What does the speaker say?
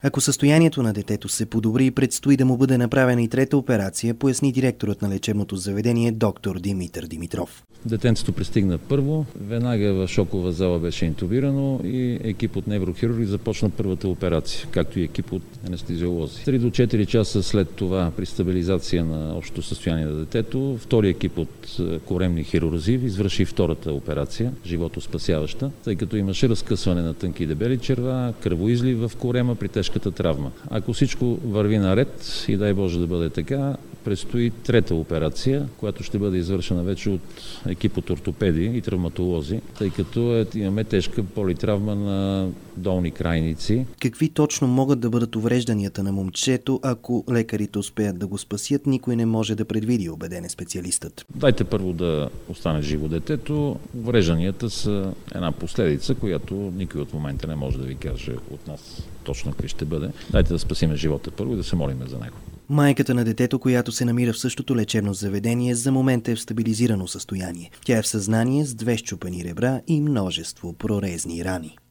Ако състоянието на детето се подобри, предстои да му бъде направена и трета операция, поясни директорът на лечебното заведение доктор Димитър Димитров. Детенцето пристигна първо, веднага в шокова зала беше интубирано и екип от неврохирурги започна първата операция, както и екип от анестезиолози. 3 до 4 часа след това, при стабилизация на общото състояние на детето, втори екип от коремни хирурзи извърши втората операция, животоспасяваща, тъй като имаше разкъсване на тънки дебели черва, кръвоизлив в корема при тежката травма. Ако всичко върви наред и дай Боже да бъде така, предстои трета операция, която ще бъде извършена вече от екип от ортопеди и травматолози, тъй като имаме тежка политравма на долни крайници. Какви точно могат да бъдат уврежданията на момчето, ако лекарите успеят да го спасят, никой не може да предвиди, убеден е специалистът. Дайте първо да остане живо детето. Уврежданията са една последица, която никой от момента не може да ви каже от нас точно какви ще бъде. Дайте да спасиме живота първо и да се молиме за него. Майката на детето, която се намира в същото лечебно заведение, за момента е в стабилизирано състояние. Тя е в съзнание с 2 счупени ребра и множество прорезни рани.